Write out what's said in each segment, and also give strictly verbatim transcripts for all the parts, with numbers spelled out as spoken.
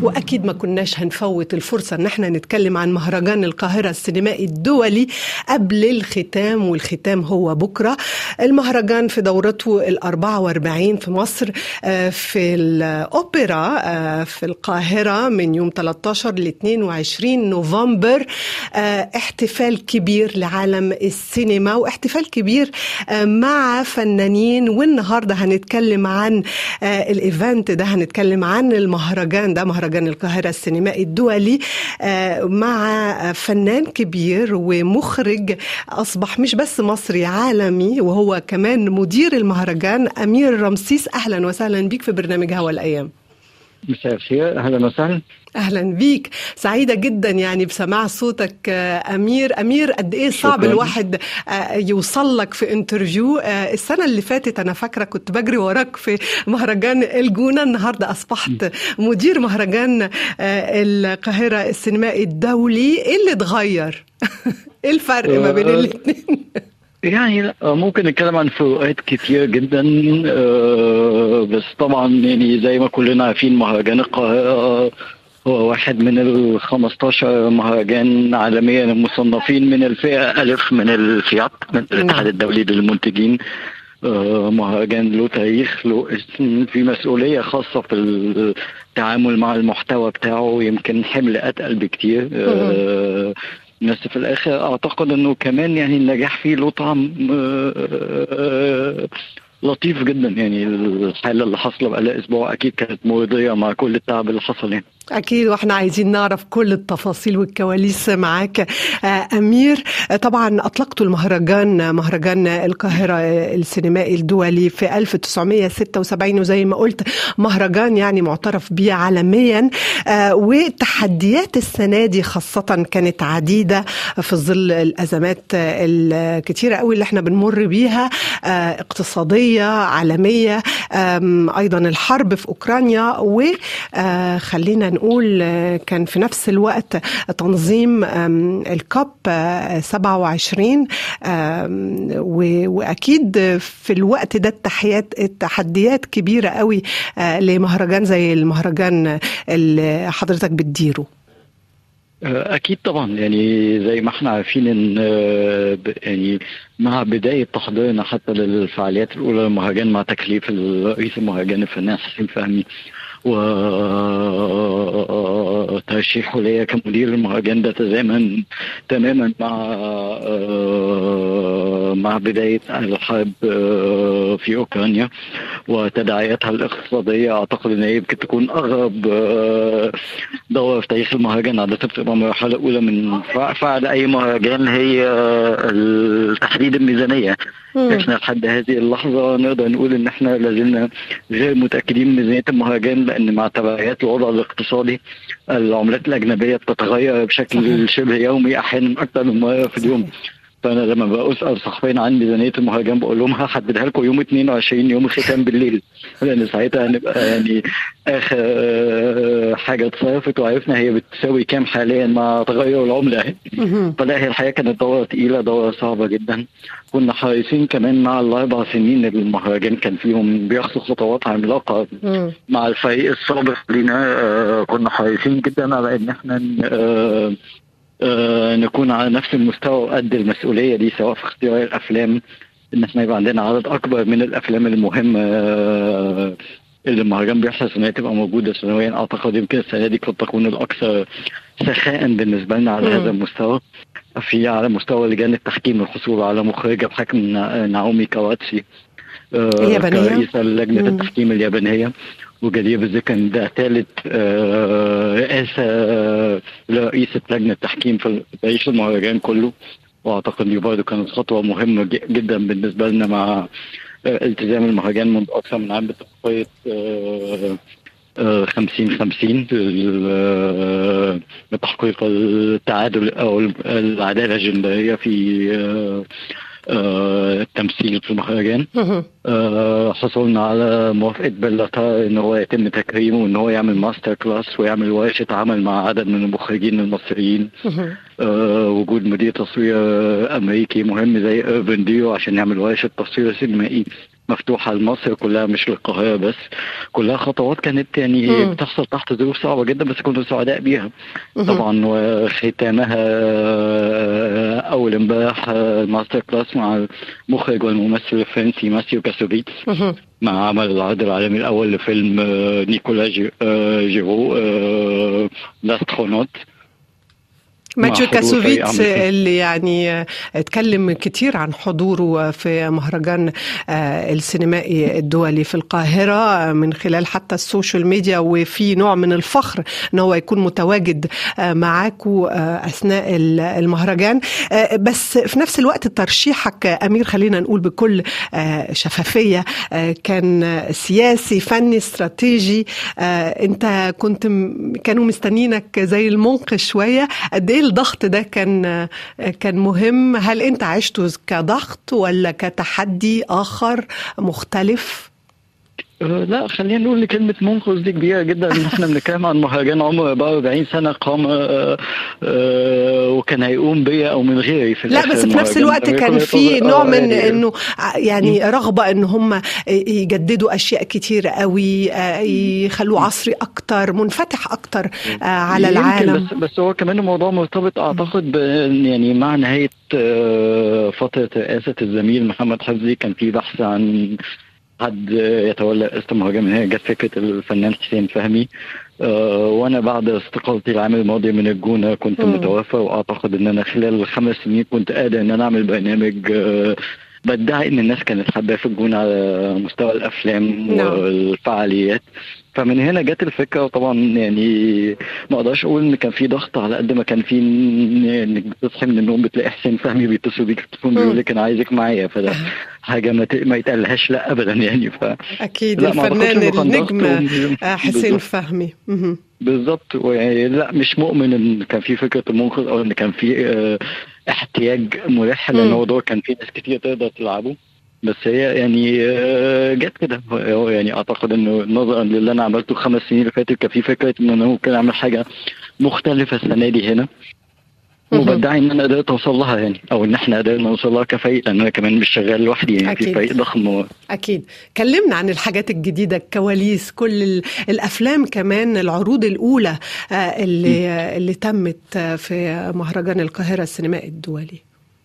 وأكيد ما كناش هنفوت الفرصة ان احنا نتكلم عن مهرجان القاهرة السينمائي الدولي قبل الختام، والختام هو بكرة. المهرجان في دورته الأربعة واربعين في مصر، في الأوبرا في القاهرة من يوم ثلاثة عشر ل اثنين وعشرين نوفمبر. احتفال كبير لعالم السينما واحتفال كبير مع فنانين، والنهاردة هنتكلم عن الايفنت ده، هنتكلم عن المهرجان ده، مهرجان القاهرة السينمائي الدولي، مع فنان كبير ومخرج أصبح مش بس مصري، عالمي، وهو كمان مدير المهرجان، أمير رمسيس. أهلا وسهلا بيك في برنامج هوا الأيام. مساء الخير، أهلا وسهلا. أهلا بيك، سعيدة جدا يعني بسماع صوتك أمير. أمير، قد إيه صعب شكرا. الواحد يوصل لك في انترفيو. السنة اللي فاتت أنا فاكرة كنت بجري وراك في مهرجان الجونة، النهاردة أصبحت مدير مهرجان القاهرة السينمائي الدولي. إيه اللي اتغير؟ إيه الفرق ما بين الاثنين؟ يعني ممكن نتكلم عن فروقات كتير جدا، بس طبعا يعني زي ما كلنا عارفين مهرجان القاهرة هو واحد من ال خمستاشر مهرجان عالميا مصنفين من الفئة ألف من الفيات، من الاتحاد الدولي للمنتجين. مهرجان له تاريخ، له اسم، في مسؤولية خاصة في التعامل مع المحتوى بتاعه، يمكن حمل أتقل بكتير. بس في الاخر اعتقد انه كمان يعني النجاح فيه له طعم لطيف جدا. يعني الحالة اللي حصل بقى اسبوع اكيد كانت مرضية مع كل التعب اللي حصل يعني. أكيد، وإحنا عايزين نعرف كل التفاصيل والكواليس معاك أمير. طبعا أطلقتوا المهرجان، مهرجان القاهرة السينمائي الدولي، في ألف وتسعمائة وستة وسبعين، وزي ما قلت مهرجان يعني معترف به عالميا. وتحديات السنة دي خاصة كانت عديدة في ظل الأزمات الكتيرة قوي اللي احنا بنمر بيها، اقتصادية عالمية، أيضا الحرب في أوكرانيا، وخلينا نقول كان في نفس الوقت تنظيم الكوب سبعة وعشرين، وأكيد في الوقت ده التحيات التحديات كبيرة قوي لمهرجان زي المهرجان اللي حضرتك بتديره. أكيد طبعا، يعني زي ما احنا عارفين إن يعني مع بداية تحضيرنا حتى للفعاليات الأولى للمهرجان مع تكليف رئيس المهرجان الفنان حسين فهمي وترشيحه ليا كمدير المهرجان، ده تزامن تماما مع مع بداية الحرب في أوكرانيا وتداعياتها الاقتصادية. أعتقد أن هي يمكن تكون أغرب دورة في تاريخ المهرجان. عادة بتبقى مرحلة أولى من فعل أي مهرجان هي تحديد الميزانية. احنا لحد هذه اللحظة نقدر نقول ان احنا لازلنا غير متأكدين من ميزانية المهرجان، لان مع تبعيات الوضع الاقتصادي العملات الأجنبية بتتغير بشكل شبه يومي، احيانا اكثر من مرة في اليوم. فانا لما بسأل صحفيين عن ميزانية المهرجان بقول لهم هحددها لكم يوم اثنين وعشرين، يوم الختام بالليل، لان ساعتها هنبقى يعني اخر حاجة اتصرفت وعرفنا هي بتساوي كام حاليا مع تغير العملة. فلا، هي الحقيقة كانت دورة تقيلة، دورة صعبة جدا. كنا حريصين كمان مع الاربع سنين اللي المهرجان كان فيهم بياخدوا خطوات عملاقة مع الفريق السابق لنا، كنا حريصين جدا على ان احنا آه نكون على نفس المستوى وقد المسؤولية دي، سواء في اختيار الأفلام، إن احنا يبقى عندنا عدد أكبر من الأفلام المهمة آه اللي المهرجان بيحرص إنها تبقى موجودة سنويا. أعتقد يمكن السنة دي قد تكون الأكثر سخاء بالنسبة لنا على م. هذا المستوى. في على مستوى لجان التحكيم الحصول على مخرجة بحكم نعومي كواتسي آه كرئيسة لجنة التحكيم اليابانية، وجدير بالذكر ان ده ثالث رئاسه لرئيسه لجنه التحكيم في تاريخ المهرجان كله. واعتقد دي برضه كانت خطوه مهمه جدا بالنسبه لنا مع التزام المهرجان منذ اكثر من عام باتفاقيه خمسين خمسين لتحقيق التعادل او العداله الجندريه في التمثيل في المهرجان. حصلنا على موافقة بلاتار ان هو يتم تكريمه وان هو يعمل ماستر كلاس ويعمل ورشة عمل مع عدد من المخرجين المصريين. وجود مدير تصوير امريكي مهم زي ايرفن ديو عشان يعمل ورشة تصوير سينمائي مفتوحة لمصر كلها مش للقاهرة بس. كلها خطوات كانت يعني مم. بتحصل تحت ظروف صعبة جدا، بس كنا سعداء بيها مهم. طبعا. وختامها أول امبارح الماستر كلاس مع المخرج والممثل الفرنسي ماسيو كاسوفيتس، مهم. مع عمل العرض العالمي الأول لفيلم آه، نيكولا جي- آه، جيرو آه، لاسترونوت، مع ماتيو حضور فريق كاسوفيتس عمل فيه. اللي يعني اتكلم كتير عن حضوره في مهرجان السينمائي الدولي في القاهرة من خلال حتى السوشيال ميديا، وفي نوع من الفخر ان هو يكون متواجد معاكم اثناء المهرجان. بس في نفس الوقت ترشيحك امير، خلينا نقول بكل شفافية، كان سياسي فني استراتيجي. انت كنت كانوا مستنينك زي المنقذ شوية. قد ايه الضغط ده كان كان مهم؟ هل انت عشته كضغط ولا كتحدي اخر مختلف؟ أه لا، خلينا نقول ان كلمة منقذ دي كبيرة جدا، ان احنا بنتكلم عن مهرجان عمره أربعة وأربعين سنة قام أه أه وكان هيقوم بيا او من غيري في لا، الاخر. بس في نفس الوقت كان في نوع من انه يعني رغبة ان هم يجددوا اشياء كتير قوي، يخلوا عصري اكتر، منفتح اكتر على العالم. بس بس هو كمان الموضوع مرتبط اعتقد يعني مع نهاية فترة رئاسة الزميل محمد حفظي. كان في بحث عن حد يتولى اسم المهرجان، من هنا جت فكرة الفنان حسين فهمي. أه وانا بعد استقالتي العام الماضي من الجونة كنت م. متوفى، واعتقد ان انا خلال الخمس سنين كنت قادر ان انا اعمل برنامج أه بدعي ان الناس كانت حابة في الجونة على مستوى الافلام no. والفعاليات. فمن هنا جت الفكرة. وطبعا يعني ما اقدرش اقول ان كان في ضغط على قد ما كان في انك بتصحي من النوم بتلاقي حسين فهمي بيتصل بيك التليفون بيقول لك انا عايزك معايا، فده حاجة ما ما يتقالهاش لا ابدا يعني. ف اكيد الفنان النجم حسين فهمي بالظبط. لا مش مؤمن ان كان في فكرة المنقذ او ان كان في اه احتياج ملح، لان هو دور كان في ناس كتير تقدر تلعبه. بس هي يعني جت كده يعني. اعتقد انه نظرا للي انا عملته الخمس سنين اللي فاتت كان في فكره ان انا ممكن اعمل حاجه مختلفه السنه دي هنا، وبدعي ان انا قدرت اوصل لها يعني، او ان احنا قدرنا نوصل لها كفريق، لان انا كمان مش شغال لوحدي يعني. أكيد. في فريق ضخم. اكيد. كلمنا عن الحاجات الجديده، الكواليس، كل الافلام، كمان العروض الاولى اللي م. اللي تمت في مهرجان القاهره السينمائي الدولي.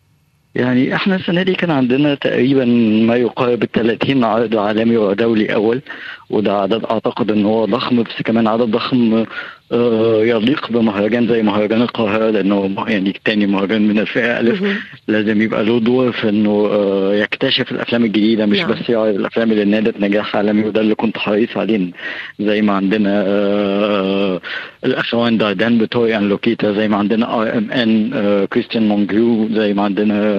يعني احنا السنة دي كان عندنا تقريبا ما يقارب الثلاثين عرض عالمي ودولي اول، وده عدد اعتقد ان هو ضخم، بس كمان عدد ضخم يليق بمهرجان زي مهرجان القاهرة، لانه يعني تاني مهرجان من الفئة الف لازم يبقى له دور في انه يكتشف الافلام الجديدة، مش نعم. بس يعرض الافلام اللي نالت نجاح عالمي، وده اللي كنت حريص عليه. زي ما عندنا الاخوان داردان بتوي ان لوكيتا، زي ما عندنا ار ام ان كريستيان مونجرو، زي ما عندنا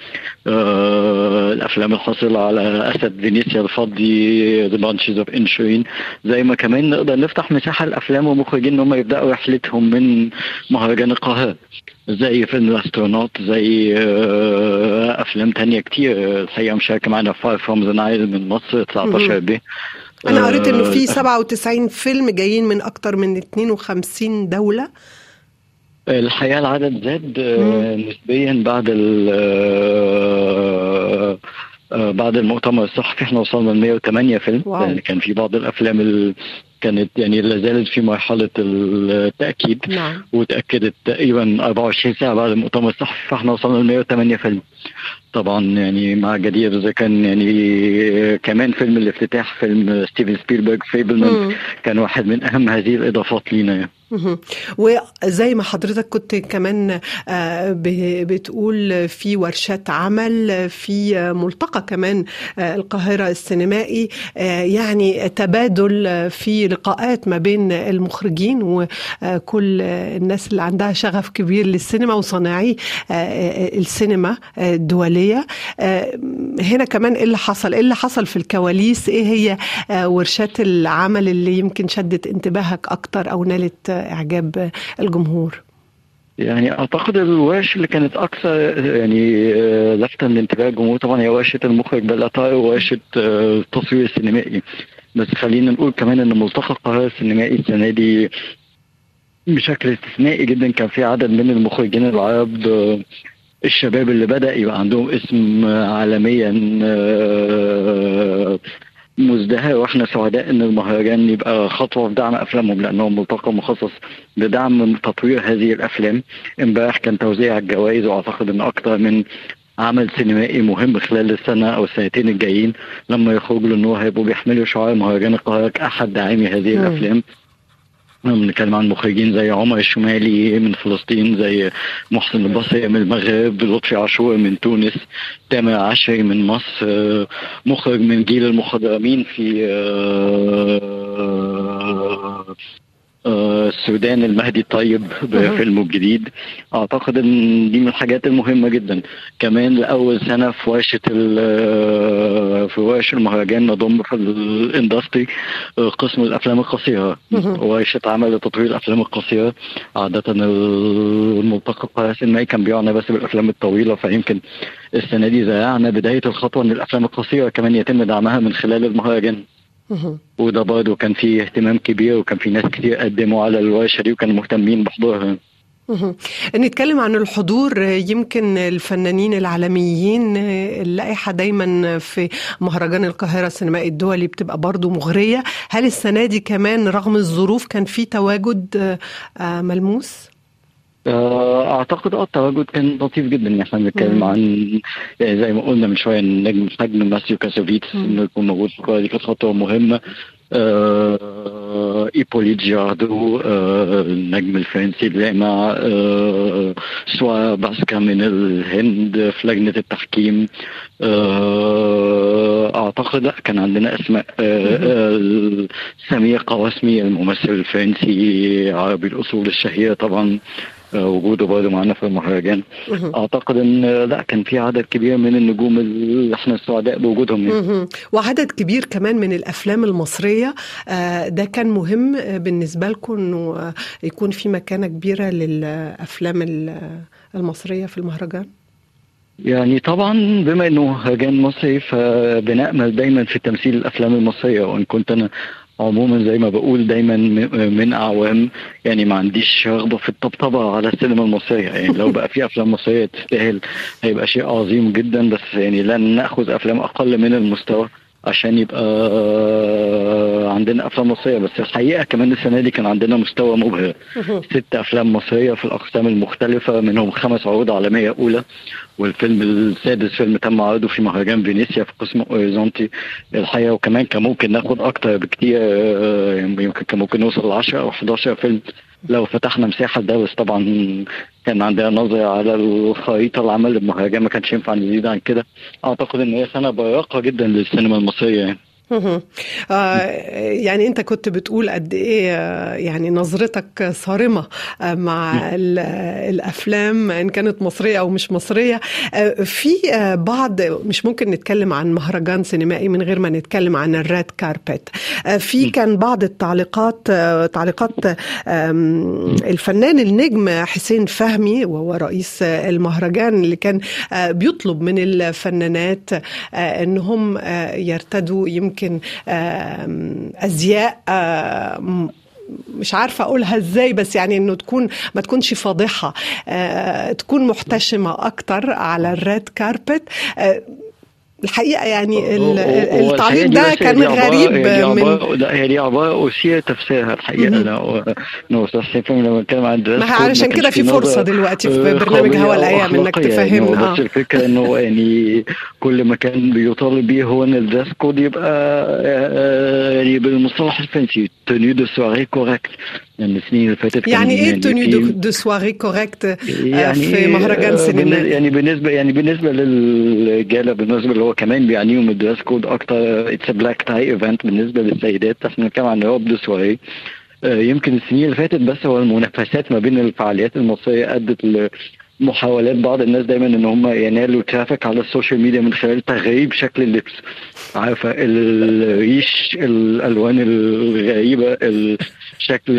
الافلام الحاصلة على اسد فينيسيا الفضي The Bunches of Inisherin، زي ما كمان نقدر نفتح مساحة الافلام ومخرجين ان هم يبداوا رحلتهم من مهرجان القاهرة، زي فيلم الاسترونوت، زي افلام تانية كتير الحقيقة مشاركة معنا. Far From the Nile من مصر تسعتاشر ب. انا قريت انه في سبعة وتسعين فيلم جايين من اكتر من اتنين وخمسين دولة. الحقيقة العدد زاد نسبيا بعد بعد المؤتمر الصحفي. احنا وصلنا ل مية وتمانية فيلم. يعني كان في بعض الافلام اللي كانت يعني لا زالت في مرحله التاكيد، نعم. وتاكدت تقريبا أربعة وعشرين ساعه بعد المؤتمر الصحفي، فاحنا وصلنا ل مية وتمانية فيلم. طبعا يعني مع جدير اذا كان يعني كمان فيلم الافتتاح فيلم ستيفن سبيلبرغ فيبلمان كان واحد من اهم هذه الاضافات لينا يعني. وزي ما حضرتك كنت كمان بتقول في ورشات عمل، في ملتقى كمان القاهرة السينمائي، يعني تبادل في لقاءات ما بين المخرجين وكل الناس اللي عندها شغف كبير للسينما وصناعي السينما الدولية. هنا كمان ايه اللي حصل ايه اللي حصل في الكواليس؟ ايه هي ورشات العمل اللي يمكن شدت انتباهك اكتر او نالت اعجاب الجمهور؟ يعني اعتقد الورش اللي كانت اكثر يعني لفتا لانتباه الجمهور طبعا هي ورشه المخرج بلاتار وورشه التصوير السينمائي. بس خلينا نقول كمان ان ملتقى القاهره السينمائي السنه دي بشكل استثنائي جدا كان في عدد من المخرجين العرب الشباب اللي بدأ يبقى عندهم اسم عالميا مزدهر، واحنا سعداء ان المهرجان يبقى خطوه في دعم افلامهم، لانه ملتقى مخصص لدعم تطوير هذه الافلام. امبارح كان توزيع الجوائز، واعتقد ان اكتر من عمل سينمائي مهم خلال السنه او السنتين الجايين لما يخرجوا للنور هيبقوا بيحملوا شعار مهرجان القاهره كاحد داعمي هذه م. الافلام. بنتكلم عن مخرجين زي عمر الشمالي من فلسطين، زي محسن البصري من المغرب، لطفي عاشور من تونس، تامر عشري من مصر، مخرج من جيل المخضرمين في السودان المهدي الطيب بفيلمه الجديد. اعتقد ان دي من الحاجات المهمه جدا. كمان لاول سنه في ورشه في ورشه المهرجان نضم في الاندستري قسم الافلام القصيره، ورشه عمل لتطوير الافلام القصيره. عاده الملتقى القاهره السينمائي كان بيعنى بس بالافلام الطويله، فيمكن السنه دي زرعنا بدايه الخطوه ان الافلام القصيره كمان يتم دعمها من خلال المهرجان. وده برضه كان فيه اهتمام كبير، وكان في ناس كتير قدموا على الورشه دي وكانوا مهتمين بحضورها. نتكلم عن الحضور، يمكن الفنانين العالميين اللائحة دايما في مهرجان القاهرة السينمائي الدولي بتبقى برضو مغرية. هل السنة دي كمان رغم الظروف كان في تواجد ملموس؟ اعتقد اه التواجد كان لطيف جدا. احنا بنتكلم عن يعني زي ما قلنا من شويه النجم حجم ماسيو كاسوفيتس انه يكون موجود في القاهره، دي كانت خطوه مهمه. آه إيبوليت جاردو آه النجم الفرنسي اللامع، آه سوا باسكا من الهند في لجنة التحكيم. آه أعتقد كان عندنا أسماء آه آه سمير قواسمي الممثل الفرنسي عربي الأصول الشهير طبعا وجوده برضه معنا في المهرجان. اعتقد ان لا كان في عدد كبير من النجوم اللي احنا سعداء بوجودهم يعني. وعدد كبير كمان من الافلام المصريه. ده كان مهم بالنسبه لكم انه يكون في مكانه كبيره للافلام المصريه في المهرجان؟ يعني طبعا بما انه مهرجان مصري فبنأمل دايما في تمثيل الافلام المصريه، وان كنت انا عموما زي ما بقول دايما من اعوام يعني ما عنديش رغبه في الطبطبه على السينما المصريه. يعني لو بقى في افلام مصريه تستاهل هيبقى شيء عظيم جدا، بس يعني لن ناخذ افلام اقل من المستوى عشان يبقى عندنا افلام مصريه. بس الحقيقه كمان السنه دي كان عندنا مستوى مبهر، ست افلام مصريه في الاقسام المختلفه، منهم خمس عروض عالميه اولى، والفيلم السادس فيلم تم عرضه في مهرجان فينيسيا في قسم اوريزونتي الحقيقه. وكمان كان ممكن ناخد اكتر بكتير، يمكن كان ممكن نوصل ل عشرة او حداشر فيلم لو فتحنا مساحه ده، بس طبعا كان عندنا نظرة على الخريطة العمل المهرجان ما كانش ينفع نزيد عن كده. اعتقد ان هي سنة براقة جدا للسينما المصرية يعني. آه يعني انت كنت بتقول قد ايه يعني نظرتك صارمة مع الافلام ان كانت مصرية او مش مصرية. آه في بعض مش ممكن نتكلم عن مهرجان سينمائي من غير ما نتكلم عن الريد كاربت. آه في كان بعض التعليقات آه تعليقات آه الفنان النجم حسين فهمي وهو رئيس المهرجان اللي كان آه بيطلب من الفنانات آه انهم آه يرتدوا يمكن يمكن أزياء مش عارفة أقولها إزاي، بس يعني إنه تكون ما تكونش فاضحة، تكون محتشمة أكتر على الريد كاربت. الحقيقة يعني التعليق ده كان غريب. من لا هي دي عبارة أثير تفسيرها الحقيقة. لا نو لما نتكلم عن دراسة ما علشان كده في فرصة دلوقتي في برنامج هوا الأيام إنك تفهمنا. يعني بس الفكرة إنه يعني كل ما كان بيطالب بيه هو إن الدرس كود يبقى يعني بالمصطلح الفرنسي توني دو سواري كوريكت. يعني السنين اللي فاتت يعني ايه توني دو سواري كوريكت يعني في مهرجان سينما؟ يعني بالنسبه يعني بالنسبه للرجاله بالنسبه اللي هو كمان بيعنيهم الدرس كود اكتر اتس بلاك تاي ايفنت. بالنسبه للسيدات احنا بنتكلم عن روب دو سواري. يمكن السنين اللي فاتت بس هو المنافسات ما بين الفعاليات المصريه ادت محاولات بعض الناس دايما ان هم ينالوا ترافيك على السوشيال ميديا من خلال تغييب شكل اللبس. عارفه الريش، الالوان الغريبه، الشكل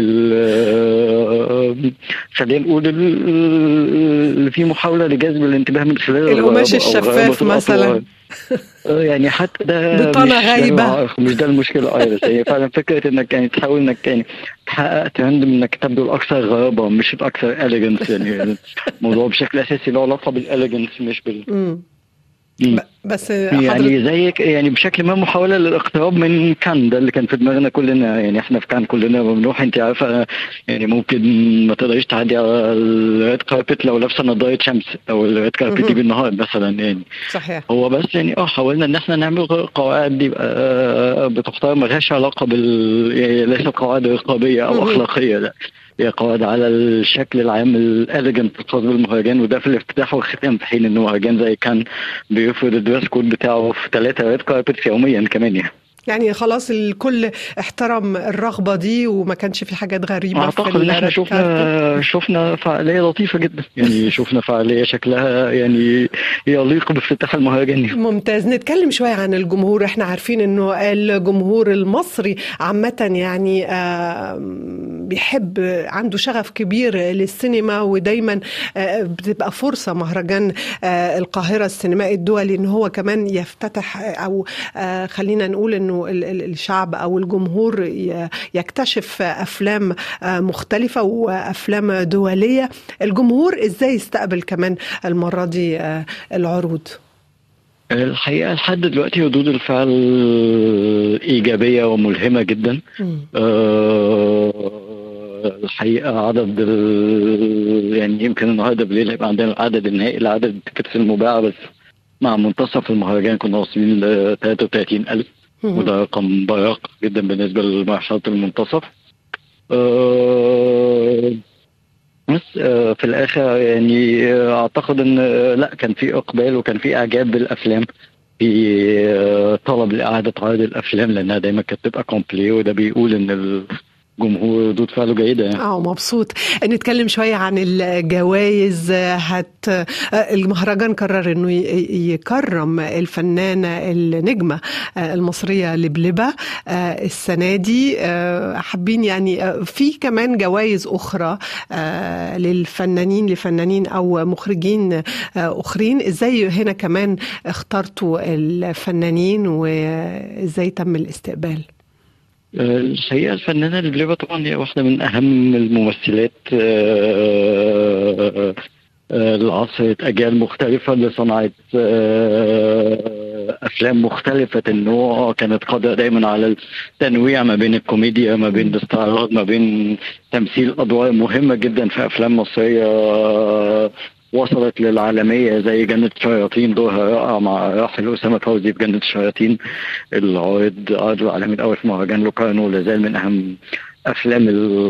خلينا نقول اللي فيه محاوله لجذب الانتباه من خلال القماش الشفاف مثلا. يعني حتى ده بطانة مش غايبة. ده مش ده المشكله ايضا. هي فعلا فكره انك يعني تحاول انك يعني تحقق ترند انك تبدو الاكثر غرابه مش الاكثر اليجنس. يعني الموضوع بشكل اساسي له علاقه بالاليجنس مش بال مم. مم. بس حضرتك يعني زي يعني بشكل ما محاولة للاقتراب من كان ده اللي كان في دماغنا كلنا. يعني احنا في كان كلنا بنروح، انت عارفة يعني ممكن ما تقدريش تعدي على الريد كاربت لو لابسة نظارة شمس او الريد كاربت دي بالنهار مثلا. يعني صحيح. هو بس يعني اه حاولنا ان احنا نعمل قواعد دي بتختار ما لهاش علاقة بال يعني ليست قواعد رقابية او اخلاقية، لا هي قواعد على الشكل العام الاليجنت الخاص بالمهرجان، وده في الافتتاح والختام، في حين انه مهرجان زي كان بيفرض الدريس كود بتاعه في ثلاثة ريد كاربتس يوميا كمان. يعني يعني خلاص الكل احترم الرغبة دي وما كانش في حاجات غريبة في اعتقد ان احنا الريد كاربت. شفنا شفنا فعالية لطيفة جدا. يعني شفنا فعالية شكلها يعني يليق بافتتاح المهرجان. ممتاز. نتكلم شوية عن الجمهور. احنا عارفين انه الجمهور المصري عامة يعني بيحب، عنده شغف كبير للسينما، ودايما بتبقى فرصة مهرجان القاهرة السينمائي الدولي ان هو كمان يفتتح، او خلينا نقول انه الشعب او الجمهور يكتشف افلام مختلفة وافلام دولية. الجمهور ازاي يستقبل كمان المرة دي العروض؟ الحقيقة لحد دلوقتي ردود الفعل إيجابية وملهمة جدا. أه الحقيقة عدد يعني يمكن النهاردة بالليل هيبقى عندنا العدد النهائي لعدد التيكتس المباعة بس مع منتصف المهرجان كنا واصلين ل ثلاثة وثلاثين ألف، وده رقم براق جدا بالنسبة لمرحلة المنتصف. أه بس في الاخر يعني اعتقد ان لا كان في اقبال وكان في اعجاب بالافلام، في طلب لاعاده عرض الافلام لانها دايما كانت تبقى كومبلي، وده بيقول ان الجمهور ردود فعله جيده. يعني اه مبسوط. نتكلم شويه عن الجوائز. هت المهرجان قرر انه يكرم الفنانه النجمه المصريه لبلبة السنه دي. حابين يعني في كمان جوائز اخرى للفنانين لفنانين او مخرجين اخرين. ازاي هنا كمان اخترتوا الفنانين وازاي تم الاستقبال؟ الحقيقة الفنانة لبلبة طبعا هي واحدة من أهم الممثلات العصر، أجيال مختلفة اللي صنعت أفلام مختلفة النوع، كانت قادرة دايما على التنويع ما بين الكوميديا ما بين الاستعراض ما بين تمثيل أدوار مهمة جدا في أفلام مصرية وصلت للعالمية زي جنة الشياطين، دورها رائع مع راحل أسامة فوزي في جنة الشياطين. العرض عرض العالمي الأول في مهرجان لوكارنو لازال من أهم أفلام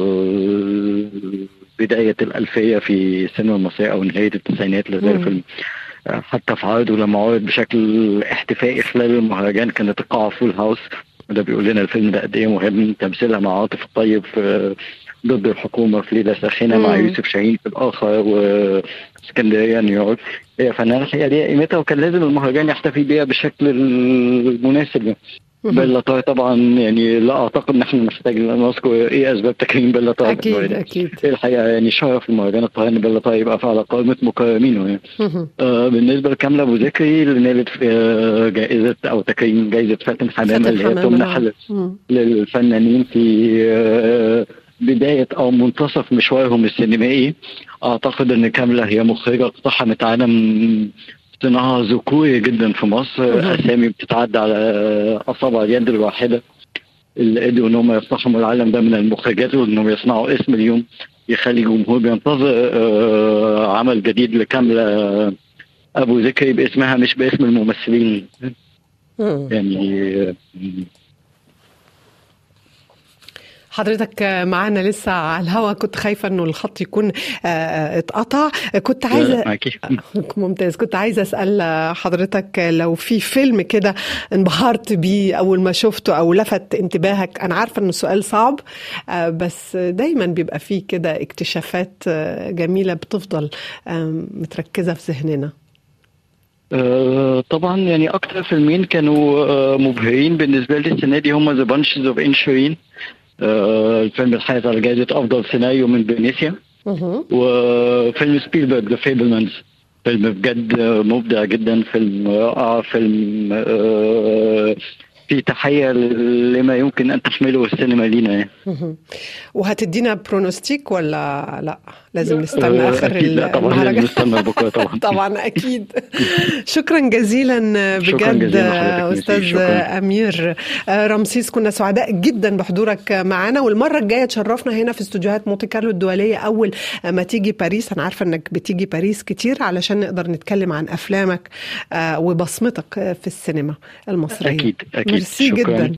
بداية الألفية في السينما المصرية أو نهاية التسعينات. لازال فيلم حتى في عرضه لما عرض بشكل احتفائي خلال المهرجان كانت القاعة فول هاوس، وده بيقول لنا الفيلم ده قد إيه مهم. تمثيلها مع عاطف الطيب في ضد الحكومة في ليلة ساخنة مع يوسف شاهين في الآخر واسكندرية نيويورك. هي فنانة الحقيقة ليها قيمتها وكان لازم المهرجان يحتفي بيها بالشكل المناسب. بيلا طاهر طبعا يعني لا اعتقد ان احنا محتاج نذكر ايه اسباب تكريم بيلا طاهر. اكيد اكيد الحقيقه يعني شرف المهرجان الطاهر ان بيلا طاهر يبقى على قائمه مكرمينه. يعني آه بالنسبه لكامله ابو ذكري اللي نالت آه جائزه او تكريم جائزه فاتن حمامه اللي هي تمنح للفنانين في آه بدايه او منتصف مشوارهم السينمائي. اعتقد ان كامله هي مخرجه اقتحمت عالم صناعة ذكوري جدا في مصر، أسامي بتتعدى على أصابع اليد الواحدة اللي قدروا إنهم يقتحموا العالم ده من المخرجات وإنهم يصنعوا اسم اليوم يخلي الجمهور بينتظر عمل جديد لكاملة أبو ذكري باسمها مش باسم الممثلين. يعني حضرتك معانا لسه على الهوا، كنت خايفة انه الخط يكون اتقطع. كنت عايزة ممتاز كنت عايزة اسأل حضرتك لو في فيلم كده انبهرت بيه اول ما شفته او لفت انتباهك. انا عارفة انه سؤال صعب بس دايما بيبقى فيه كده اكتشافات جميلة بتفضل متركزة في ذهننا. أه طبعا يعني اكتر فيلمين كانوا أه مبهرين بالنسبة لي السنة دي هما ذا بانشز اوف انشرين، آه الفيلم الحائز على جائزة أفضل سيناريو من فينيسيا، وفيلم سبيلبرغ ذا فيبلمانز فيلم بجد مبدع جدا، فيلم رائع، فيلم آه في تحية لما يمكن أن تحمله السينما لينا يعني. وهتدينا برونوستيك ولا لا؟ لازم نستنى آه آخر أكيد، لا طبعا لازم المهرجان. نستنى بكرة طبعا. طبعا أكيد. شكرا جزيلا شكرا بجد جزيلا لحضرتك أستاذ ميرسي، شكرا. أمير رمسيس، كنا سعداء جدا بحضورك معنا، والمرة الجاية تشرفنا هنا في استوديوهات مونتي كارلو الدولية أول ما تيجي باريس. أنا عارفة أنك بتيجي باريس كتير علشان نقدر نتكلم عن أفلامك وبصمتك في السينما المصرية. أكيد أكيد. ميرسي جدا.